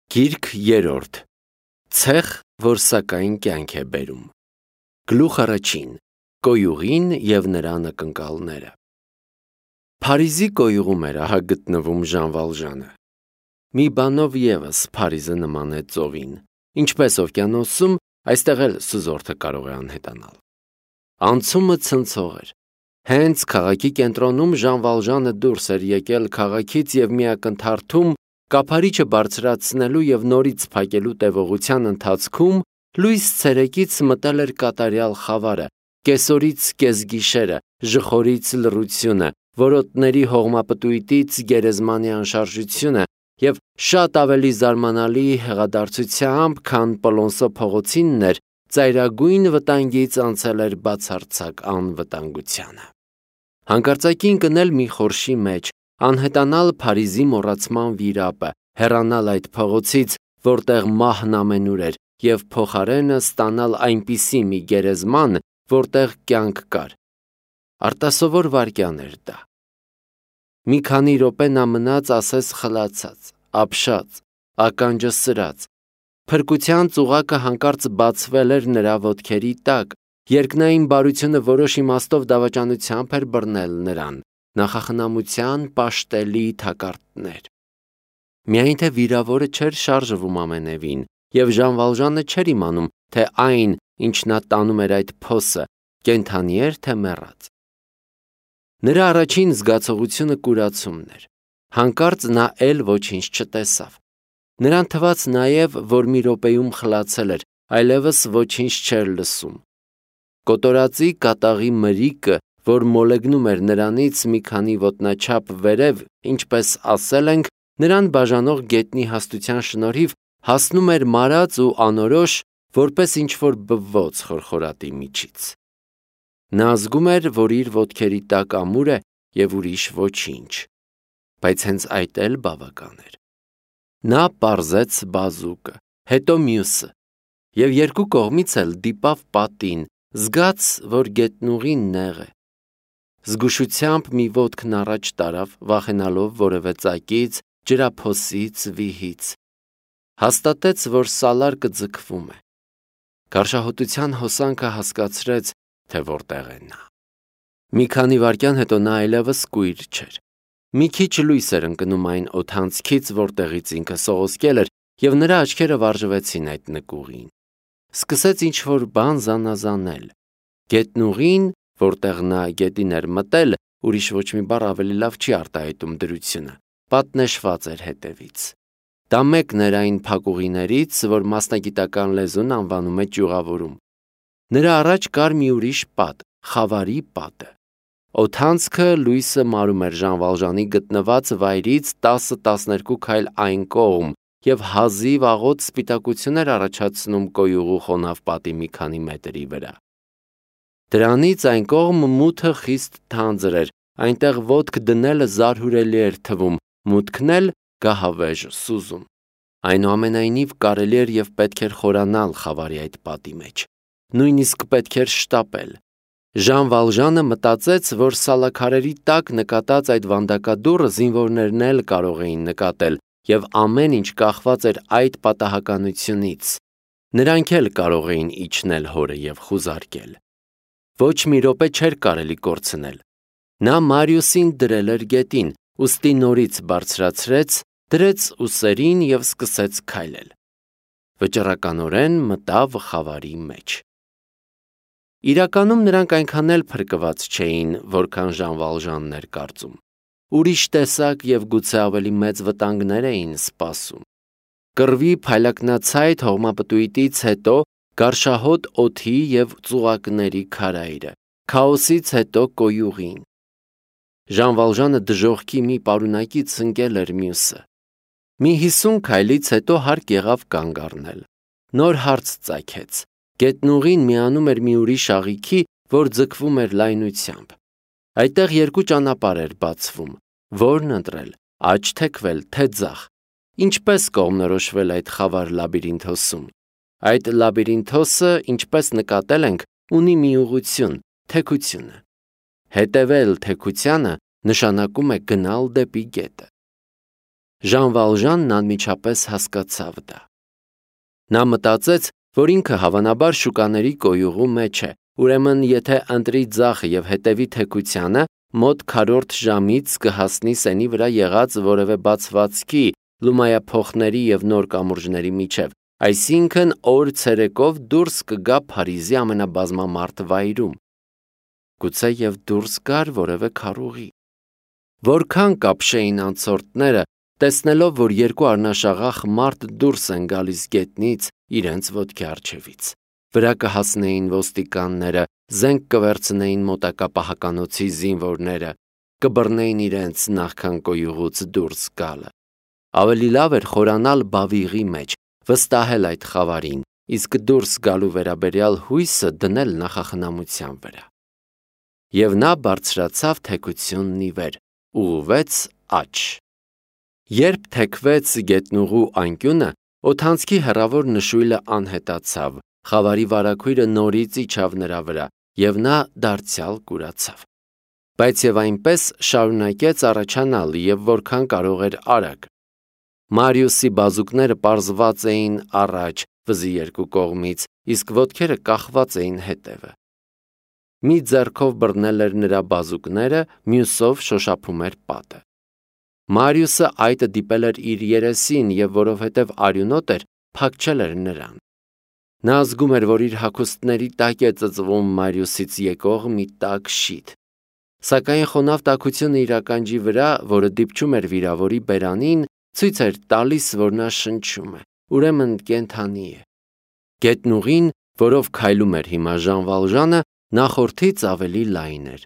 Գիրք երրորդ Ցեխ, որ սակայն կյանք է բերում Գլուխ առաջին Կոյուղին և նրա ակնկալները Փարիզի կոյուղում էր ահա գտնվում Ժան Վալժանը Մի բանով ևս Փարիզը նման է ծովին Ինչպես օվկիանոսում, այստեղ էլ սուզորդը կարող է անհետանալ Անցումը ցնցող էր Հենց քաղաքի կենտրոնում Ժան Վալժանը դուրս էր եկել քաղաքից և մի ակնթարթում Կափարիչը բարձրացնելու և նորից փակելու տևողության ընթացքում լույս ցերեկից մտել էր կատարյալ խավարը, կեսօրից կեսգիշերը, ժխորից լռությունը, որոտների հողմապտույտից գերեզմանի անշարժությունը և շատ ավելի զարմանալի հեղադարձությամբ, քան Պոլոնսո փողոցինն էր, ծայրագույն վտանգից անցել էր բացարձակ անվտանգությանը։ Հանկարծակի ընկնել մի խորշի մեջ, անհետանալ Փարիզի մոռացման վիրապը, հեռանալ այդ փողոցից, որտեղ մահն ամենուր էր, և փոխարենը ստանալ այնպիսի մի գերեզման, որտեղ կյանք կար։ Արտասովոր վայրկյան էր դա։ Մի քանի րոպե նա մնաց ասես խլացած, ապշած, ականջը սրած։ Փրկության ծուղակը հանկարծ բացվել էր նրա ոտքերի տակ, երկնային բարությունը որոշ իմաստով դավաճանությամբ էր բռնել նրան, նախախնամության պաշտելի թակարդներ։ Միայն թե վիրավորը չէր շարժվում ամենևին, և Ժան Վալժանը չէր իմանում, թե այն, ինչ նա տանում էր այդ փոսը, կենդանի էր, թե մեռած։ Նրա առաջին զգացողությունը կուրացումն էր։ Հանկարծ նա էլ ոչինչ չտեսավ։ Նրան թվաց նաև, որ մի րոպեում խլացել էր, այլևս ոչինչ չէր լսում։ Կոտորածի կատաղի մրիկը, որ մոլեգնում էր նրանից մի քանի ոտնաչափ վերև, ինչպես ասել ենք, նրան բաժանող գետնի հաստության շնորհիվ հասնում էր մարած ու անորոշ, որպես ինչ-որ բվոց խորխորատի միջից։ Նա զգում էր, որ իր ոտքերի տակ ամուր է և ուրիշ ոչինչ, բայց հենց այդ էլ բավական էր։ Նա պարզեց բազուկը, հետո մյուսը, և երկու կողմից էլ դիպավ պատին, զգաց, որ գետնուղին նեղ է։ Զգուշությամբ մի ոտքն առաջ տարավ, վախենալով որևէ ծակից, ջրափոսից, վիհից։ Հաստատեց, որ սալարկը ձգվում է։ Գարշահոտության հոսանքը հասկացրեց, թե որտեղ է նա։ Մի քանի վայրկյան հետո նա այլևս կույր չէր։ Մի քիչ լույս էր ընկնում այն օդանցքից, որտեղից ինքը սողոսկել էր, և նրա աչքերը վարժվեցին այդ նկուղին։ Սկսեց ինչ-որ բան զանազանել։ Գետնուղին, որտեղ նա գետին էր մտել, ուրիշ ոչ մի բառ ավելի լավ չի արտահայտում դրությունը, պատնեշված էր հետևից։ Դա մեկն էր այն փակուղիներից, որ մասնագիտական լեզուն անվանում է ճյուղավորում։ Նրա առաջ կար մի ուրիշ պատ, խավարի պատը։ Օդանցքը լույսը մարում էր Ժան Վալժանի գտնված վայրից 10-12 քայլ այն կողմ և հազիվ աղոտ սպիտակություն էր առաջացնում կոյուղու խոնավ պատի մի քանի մետրի վրա։ Դրանից այն կողմ մութը խիստ թանձր էր, այնտեղ ոտք դնելը զարհուրելի էր թվում, մուտքն էլ գահավեժ սուզում։ Այնուամենայնիվ կարելի էր և պետք էր խորանալ խավարի այդ պատի մեջ։ Նույնիսկ պետք էր շտապել։ Ժան Վալժանը մտածեց, որ սալաքարերի տակ նկատած այդ վանդակադուռը զինվորներն էլ կարող էին նկատել, և ամեն ինչ կախված էր այդ պատահականությունից։ Նրանք էլ կարող էին իջնել հորը և խուզարկել։ Ոչ մի րոպե չէր կարելի կորցնել։ Նա Մարիուսին դրել էր գետին, ուստի նորից բարձրացրեց, դրեց ուսերին և սկսեց քայլել։ Վճռականորեն մտավ խավարի մեջ։ Իրականում նրանք այնքան էլ փրկված չէին, որքան Ժան Վալժանն էր կարծում։ Ուրիշ տեսակ և գուցե ավելի մեծ վտանգներ էին սպասում։ Կռվի փայլակնացայտ հողմապտույտից հետո գարշահոտ օդի և ծուղակների քարայրը, քաոսից հետո կոյուղին։ Ժան Վալժանը դժոխքի մի պարունակից ընկել էր մյուսը։ Մի 50 քայլից հետո հարկ եղավ կանգ առնել։ Նոր հարց ծագեց։ Գետնուղին միանում էր մի ուրիշ աղիքի, որ ձգվում էր լայնությամբ։ Այդտեղ երկու ճանապարհ էր բացվում։ Որն ընտրել, աջ թեքվել, թե ձախ։ Ինչպես կողմնորոշվել այդ խավար լաբիրինթոսում։ Այդ լաբիրինթոսը, ինչպես նկատել ենք, ունի մի ուղղություն՝ թեքությունը։ Հետևել թեքությանը նշանակում է գնալ դեպի գետը։ Ժան Վալժանն անմիջապես հասկացավ դա։ Նա մտածեց, որ ինքը հավանաբար շուկաների կոյուղու մեջ է, ուրեմն եթե ընտրի ձախը եւ հետևի թեքությանը, մոտ քառորդ ժամից կհասնի սենի վրա եղած որևէ բացվածքի, լումայափոխների եւ նոր կամուրջների միջև, այսինքն օր ցերեկով դուրս կգա Փարիզի ամենաբազմամարդ վայրում։ Գուցե եւ դուրս գար որևէ քարուղի։ Որքան կապշեին անցորդները, տեսնելով, որ երկու առնաշաղախ մարդ դուրս են գալիս գետնից իրենց ոտքի առջևից։ Վրա կհասնեին ոստիկանները, զենք կվերցնեին մոտակա պահականոցի զինվորները, կբռնեին իրենց նախքան կոյուղուց դուրս գալը։ Ավելի լավ էր խորանալ բավիղի մեջ, վստահել այդ խավարին, իսկ դուրս գալու վերաբերյալ հույսը դնել նախախնամության վրա։ Եվ նա բարձրացավ թեքությունն ի վեր, ուղղվեց աջ։ Երբ թեքվեց գետնուղու անկյունը, օդանցքի հեռավոր նշույլը անհետացավ, խավարի վարագույրը նորից իջավ նրա վրա, եւ նա դարձյալ կուրացավ։ Բայց եւ այնպես շարունակեց առաջանալ եւ որքան կարող էր արագ։ Մարիուսի բազուկները պարզված էին առաջ, վզի երկու կողմից, իսկ ոտքերը կախված էին հետևը։ Մի ձեռքով բռնել էր նրա բազուկները, մյուսով շոշափում էր պատը։ Մարիուսը այդը դիպել էր իր երեսին եւ որովհետեւ արյունոտ էր, փակչել էր նրան։ Նա զգում էր, որ իր հագուստների տակ է ծծվում Մարիուսից եկող մի տաք շիթ։ Սակայն խոնավ տաքությունը իր ականջի վրա, որը դիպչում էր վիրավորի բերանին, ցույց էր տալիս, որ նա շնչում է, ուրեմն կենդանի է։ Գետնուղին, որով քայլում էր հիմա Ժան Վալժանը, նախորդից ավելի լայն էր։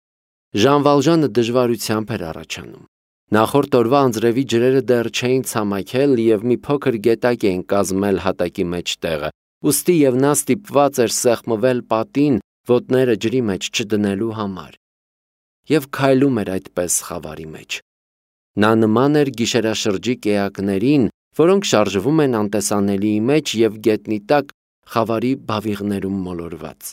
Ժան Վալժանը դժվարությամբ էր առաջանում։ Նախորդ օրվա անձրևի ջրերը դեռ չէին ցամաքել եւ մի փոքր գետակ էին կազմել հատակի մեջտեղը, ուստի եւ նա ստիպված էր սեղմվել պատին, ոտները ջրի մեջ չդնելու համար։ Եվ քայլում էր այդպես խավարի մեջ։ Նա նման էր գիշերաշրջիկ էակներին, որոնք շարժվում են անտեսանելիի մեջ եւ գետնի տակ խավարի բավիղներում մոլորված։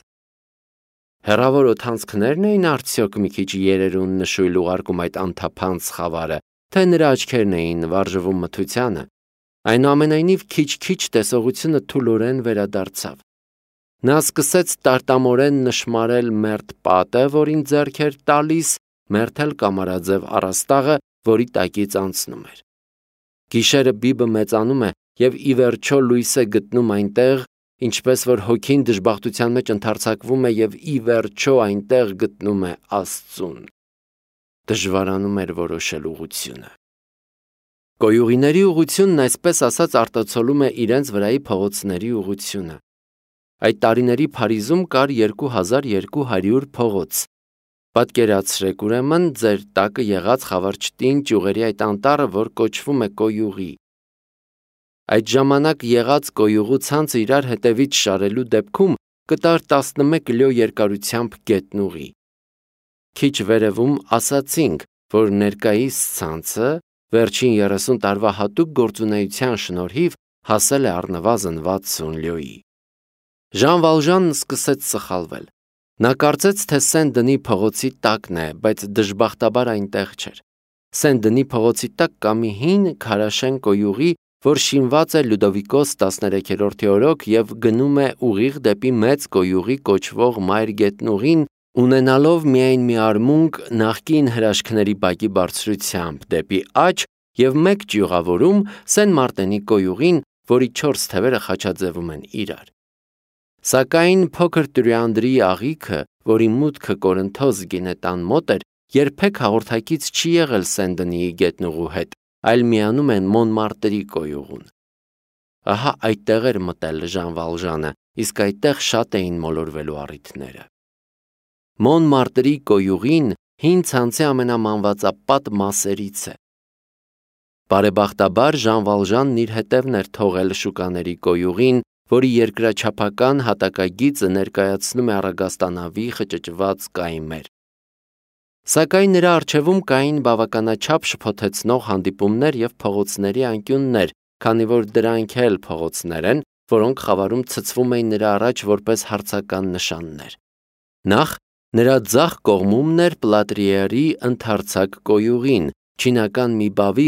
Հեռավոր օդանցքներն էին արդյոք մի քիչ երերուն նշույլ ուղարկում այդ անթափանց խավարը, թե նրա աչքերն էին վարժվում մթությանը։ Այնուամենայնիվ քիչ-քիչ տեսողությունը թուլորեն վերադարձավ։ Նա սկսեց տարտամորեն նշմարել մերթ պատը, որին ձեռք էր տալիս, մերթել կամարաձև առաստաղը, որի տակից անցնում էր։ Գիշերը բիբը մեծանում է եւ ի վերջո լույս է գտնում այնտեղ, ինչպես որ հոգին դժբախտության մեջ ընդարձակվում է եւ ի վերջո այնտեղ գտնում է Աստծուն։ Դժվարանում էր որոշել ուղղությունը։ Կոյուղիների ուղղությունն այսպես ասած արտացոլում է իրենց վրայի փողոցների ուղղությունը։ Այդ տարիների Փարիզում կար 2200 փողոց։ Պատկերացրեք ուրեմն ձեր տակը եղած խավարչտին ճյուղերի այդ անտառը, որ կոչվում է կոյուղի։ Այդ ժամանակ եղած կոյուղու ցանցը իրար հետևից շարելու դեպքում կտար 11 կիլո երկարությամբ գետնուղի։ Քիչ վերևում ասացինք, որ ներկայիս ցանցը վերջին 30 տարվա հատուկ գործունեության շնորհիվ հասել է առնվազն 60 լյոյի։ Ժան Վալժանն սկսեց սխալվել։ Նա կարծեց, թե Սեն-Դնի փողոցի տակն է, բայց դժբախտաբար այնտեղ չէր։ Սեն-Դնի փողոցի տակ կա մի հին քարաշեն կոյուղի, որ շինված է Լյուդովիկոս 13-րդի օրոք եւ գնում է ուղիղ դեպի մեծ կոյուղի կոչվող մայր գետնուղին, ունենալով միայն մի արմունկ նախկին հրաշքների բակի բարձրությամբ դեպի աջ եւ մեկ ճյուղավորում Սեն Մարտենի կոյուղին, որի 4 թևերը խաչաձևում են իրար։ Սակայն փոքր Տրյուանդրի աղիքը, որի մուտքը Կորինթոս գինետան մոտ էր, երբեք հաղորդակից չի եղել Սեն-Դնիի գետնուղու հետ, այլ միանում են Մոնմարտերի կոյուղուն։ Ահա այդտեղ էր մտել Ժան Վալժանը, իսկ այդտեղ շատ էին մոլորվելու առիթները։ Մոնմարտերի կոյուղին հին ցանցի ամենամանվածապատ մասերից է։ Բարեբախտաբար Ժան Վալժանն իր հետևն էր թողել շուկաների կոյուղին, որի երկրաչափական հատակագիծը ներկայացնում է Առագաստանավի խճճված կայմեր։ Սակայն նրա առջևում կային բավականաչափ շփոթեցնող հանդիպումներ եւ փողոցների անկյուններ, քանի որ դրանք էլ փողոցներ են, որոնք խավարում ցցվում էին նրա առաջ որպես հարցական նշաններ։ Նախ նրա ձախ կողմումն էր Պլատրիերի ընդարձակ կոյուղին, չինական մի բավիղ,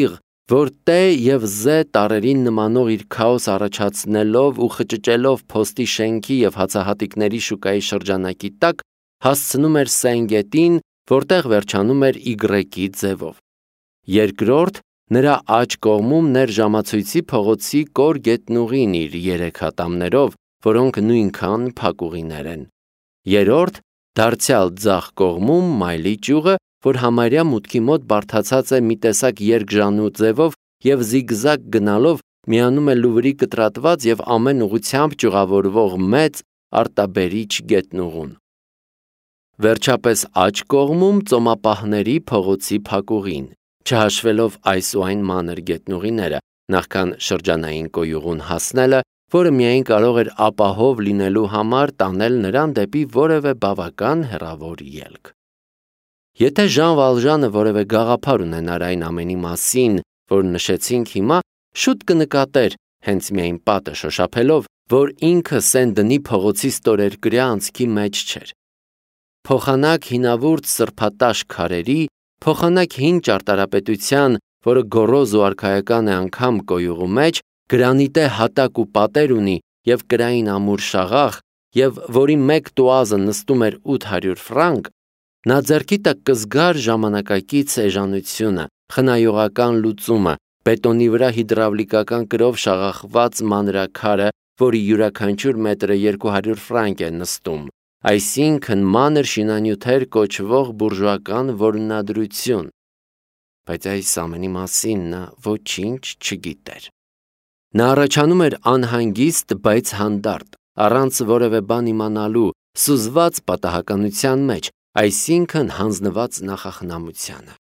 որ տե և զե տարերին նմանող իր քաոս առաջացնելով ու խճճելով փոստի շենքի և հացահատիկների շուկայի շրջանակի տակ, հասցնում էր Սեն գետին, որտեղ վերջանում էր Y-ի ձևով։ Երկրորդ, նրա աջ կողմում ներժամացույցի փողոցի կոր գետնուղին իր 3 հատամներով, որոնք նույնքան փակուղիներ են։ Երրորդ, դարձյալ ձախ կողմում մայլի ճյուղը, որ համարյա մուտքի մոտ բարդացած է մի տեսակ երկժանու ձևով և զիգզագ գնալով միանում է Լուվրի կտրատված և ամեն ուղղությամբ ճյուղավորվող մեծ արտաբերիչ գետնուղուն։ Վերջապես աջ կողմում ծոմապահների փողոցի փակուղին, չհաշվելով այս ու այն մանր գետնուղիները, նախքան շրջանային կոյուղուն հասնելը, որը միայն կարող էր ապահով լինելու համար տանել նրան դեպի որևէ բավական հեռավոր ելք։ Եթե Ժան Վալժանը որևէ գաղափար ունենար այն ամենի մասին, որ նշեցինք հիմա, շուտ կնկատեր, հենց միայն պատը շոշափելով, որ ինքը Սեն-Դնի փողոցի ստորերկրյա անցքի մեջ չէր։ Փոխանակ հինավուրց սրբատաշ քարերի, փոխանակ հին ճարտարապետության, որը գոռոզ ու արքայական է անգամ կոյուղու մեջ, գրանիտե հատակ ու պատեր ունի և կրային ամուր շաղախ, և որի մեկ տուազը նստում էր 800 ֆրանկ, նա ձեռքի տակ կզգար ժամանակակից էժանությունը, խնայողական լուծումը, բետոնի վրա հիդրավլիկական կրով շաղախված մանրաքարը, որի յուրաքանչյուր մետրը 200 ֆրանկ է նստում, այսինքն մանր շինանյութեր կոչվող բուրժուական որոնադրություն։ Բայց այս ամենի մասին նա ոչինչ չգիտեր։ Նա առաջանում էր անհանգիստ, բայց հանդարտ, առանց որևէ բան իմանալու, սուզված պատահականության մեջ, այսինքն հանձնված նախախնամությանը։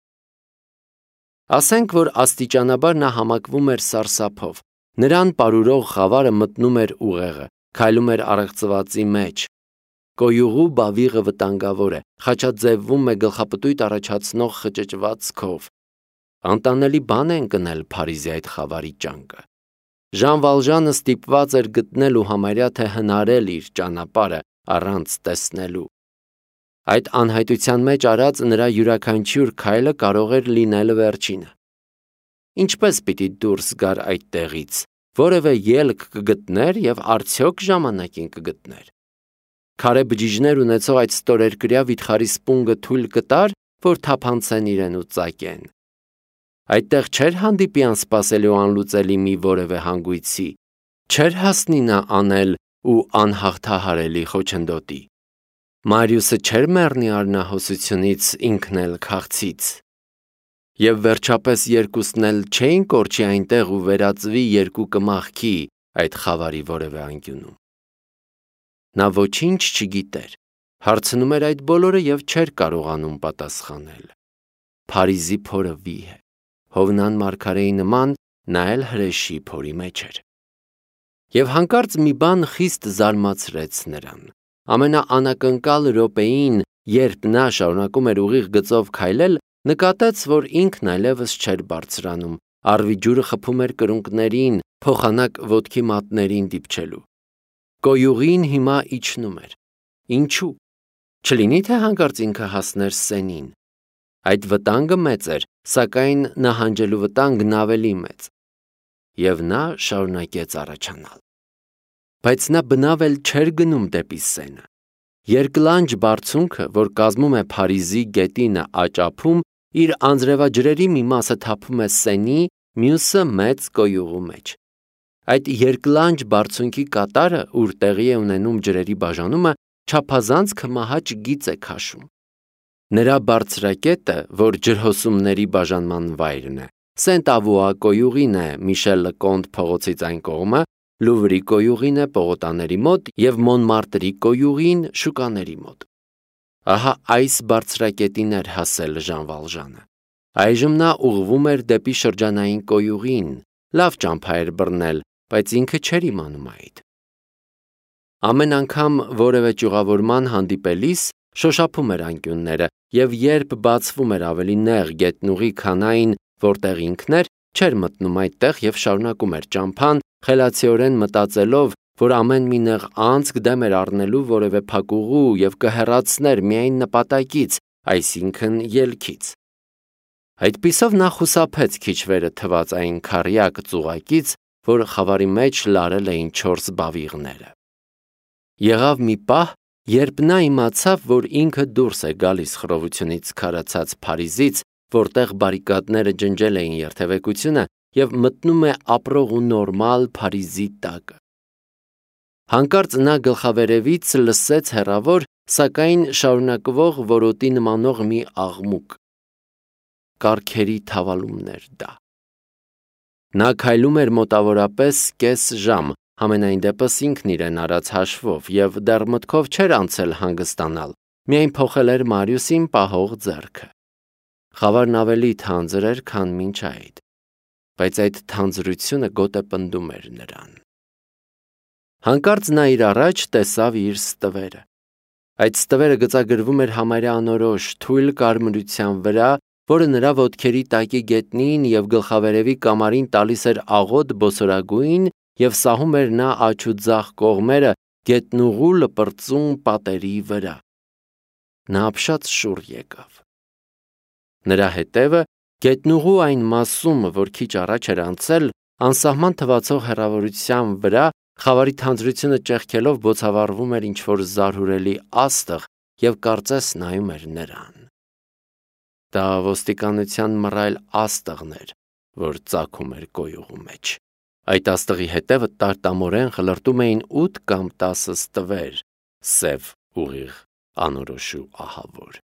Ասենք, որ աստիճանաբար նա համակվում էր սարսափով, նրան պարուրող խավարը մտնում էր ուղեղը, քայլում էր առեղծվածի մեջ։ Կոյուղու բավիղը վտանգավոր է, խաչաձևվում է գլխապտույտ առաջացնող խճճված քով։ Անտանելի բան է ընկնել Փարիզի այդ խավարի ճանկը։ Ժան Վալժանը ստիպված էր գտնել ու համարյա թե հնարել իր ճանապարհը առանց տեսնելու։ Այդ անհայտության մեջ արած նրա յուրաքանչյուր քայլը կարող էր լինել վերջինը։ Ինչպես պիտի դուրս գար այդ տեղից, որևէ ելք կգտներ և արդյոք ժամանակին կգտներ։ Քարե բջիջներ ունեցող այդ ստորերկրյա վիթխարի սպունգը թույլ կտար, որ թափանցեն իրեն ու ծակեն։ Այդտեղ չէր հանդիպի անսպասելի ու անլուծելի մի որևէ հանգույցի, չէր հասնի նա անել ու անհաղթահարելի խոչընդոտի։ Մարիուսը չէր մեռնի արնահոսությունից, ինքն էլ քաղցից։ Եվ վերջապես երկուսն էլ չէին կորչի այնտեղ ու վերածվի երկու կմախքի այդ խավարի որևէ անկյունում։ Նա ոչինչ չգիտեր, հարցնում էր այդ բոլորը և չէր կարողանում պատասխանել։ Փարիզի փորը վի է, Հովնան մարգարեի նման նա էլ հրեշի փորի մեջ էր։ Եվ հանկարծ մի բան խիստ զարմացրեց նրան։ Ամենաանակնկալ րոպեին, երբ նա շարունակում էր ուղիղ գծով քայլել, նկատեց, որ ինքն այլևս չէր բարձրանում, առվի ջուրը խփում էր կրունկներին, փոխանակ ոտքի մատներին դիպչելու։ Կոյուղին հիմա իջնում էր։ Ինչու՞։ Չլինի թե հանկարծ ինքը հասներ Սենին։ Այդ վտանգը մեծ էր, սակայն նահանջելու վտանգն ավելի մեծ։ Եվ նա շարունակեց առաջանալ։ Բայց նա բնավ էլ չէր գնում դեպի Սենը։ Երկլանջ բարձունքը, որ կազմում է Փարիզի գետինը աջ ափում, իր անձրևաջրերի մի մասը թափում է Սենի, մյուսը մեծ կոյուղու մեջ։ Այդ երկլանջ բարձունքի կատարը, ուր տեղի է ունենում ջրերի բաժանումը, չափազանց քմահաճ գիծ է քաշում։ Նրա բարձրակետը, որ ջրհոսումների բաժանման վայրն է, Սենտ-Ավուա կոյուղին է Միշել Լեկոնտ փողոցից այն կողմը, Լուվրի կոյուղին է պողոտաների մոտ և Մոնմարտրի կոյուղին շուկաների մոտ։ Ահա այս բարձրակետին էր հասել Ժան Վալժանը։ Այժմ նա ուղղվում էր դեպի շրջանային կոյուղին, լավ ճամփա էր բռնել, բայց ինքը չէր իմանում այդ։ Ամեն անգամ որևէ ճյուղավորման հանդիպելիս շոշափում էր անկյունները, և երբ բացվում էր ավելի նեղ գետնուղի, քան այն, որտեղ ինքն էր, չէր մտնում այդտեղ և շարունակում էր ճամփան, խելացիորեն մտածելով, որ ամեն մի նեղ անցք դեմ էր առնելու որևէ փակուղու և կհեռացներ միայն նպատակից, այսինքն ելքից։ Այդպիսով նա խուսափեց քիչ վերը թված այն քարյակ ծուղակից, որ խավարի մեջ լարել էին 4 բավիղները։ Եղավ մի պահ, երբ նա իմացավ, որ ինքը դուրս է գալիս խռովությունից քարացած Փարիզից, որտեղ բարիկադները ջնջել էին երթևեկությունը, եւ մտնում է ապրող ու նորմալ Փարիզի տակը։ Հանկարծ նա գլխավերևից լսեց հեռավոր, սակայն շարունակվող որոտի նմանող մի աղմուկ։ Կառքերի թավալումներ դա։ Նա քայլում էր մոտավորապես կես ժամ, համենայն դեպս ինքն իրեն արած հաշվով, եւ դեռ մտքով չէր անցել հանգստանալ, միայն փոխել էր Մարիուսին պահող ձեռքը։ Խավարն ավելի թանձր էր, քան մինչ այդ, բայց այդ թանձրությունը գոտե պնդում էր նրան։ Հանկարծ նա իր առաջ տեսավ իր ստվերը։ Այդ ստվերը գծագրվում էր համարյա անորոշ թույլ կարմրության վրա, որը նրա ոտքերի տակի գետնին եւ գլխավերևի կամարին տալիս էր աղոտ բոսորագույն եւ սահում էր նա աջ ու ձախ կողմերը գետնուղու լպրծուն պատերի վրա։ Նա ապշած շուռ եկավ։ Նրա հետևը գետնուղու այն մասում, որ քիչ առաջ էր անցել, անսահման թվացող հեռավորության վրա, խավարի թանձրությունը ճեղքելով բոցավառվում էր ինչ-որ զարհուրելի աստղ եւ կարծես նայում էր նրան։ Դա ոստիկանության մռայլ աստղն էր, որ ծագում էր կոյուղու մեջ։ Այդ աստղի հետևը տարտամորեն խլրտում էին 8 կամ 10 ստվեր, սև, ուղիղ, անորոշ ու ահավոր։